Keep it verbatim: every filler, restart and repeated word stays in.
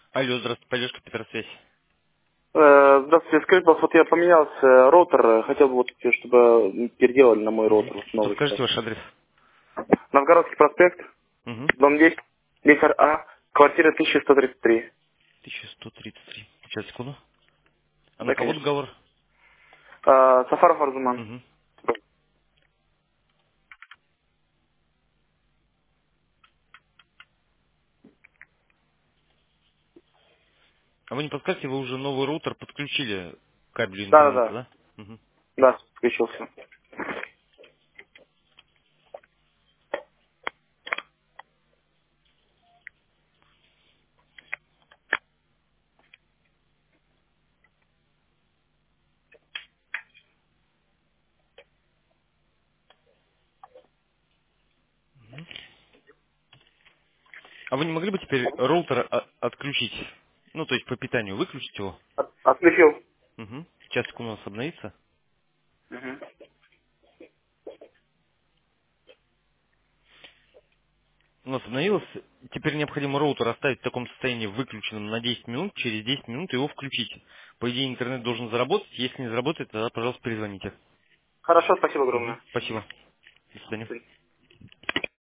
Алло, здравствуйте, поддержка Петросвязь. Э, Здравствуйте, скажите, пожалуйста, вот я поменялся э, роутер, э, хотел бы, вот, чтобы переделали на мой Угу. роутер вот новый сейчас. Подскажите ваш адрес. Новгородский проспект, Угу. дом десять, десять А, квартира тысяча сто тридцать три. тысяча сто тридцать три. Сейчас, секунду. А на Да, кого конечно. договор? А, Сафаров Арзуман. Угу. А вы не подскажете, вы уже новый роутер подключили к кабелю Да, да, интернета, да. да? Угу. Да, включился. А вы не могли бы теперь роутер о- отключить? Ну, то есть по питанию выключить его? От- Отключил. Угу. Сейчас, секунду, у нас обновится. Мгм. У нас обновилось. Теперь необходимо роутер оставить в таком состоянии выключенным на десять минут. Через десять минут его включить. По идее, интернет должен заработать. Если не заработает, тогда, пожалуйста, перезвоните. Хорошо, спасибо Мгм. огромное. Спасибо. До свидания.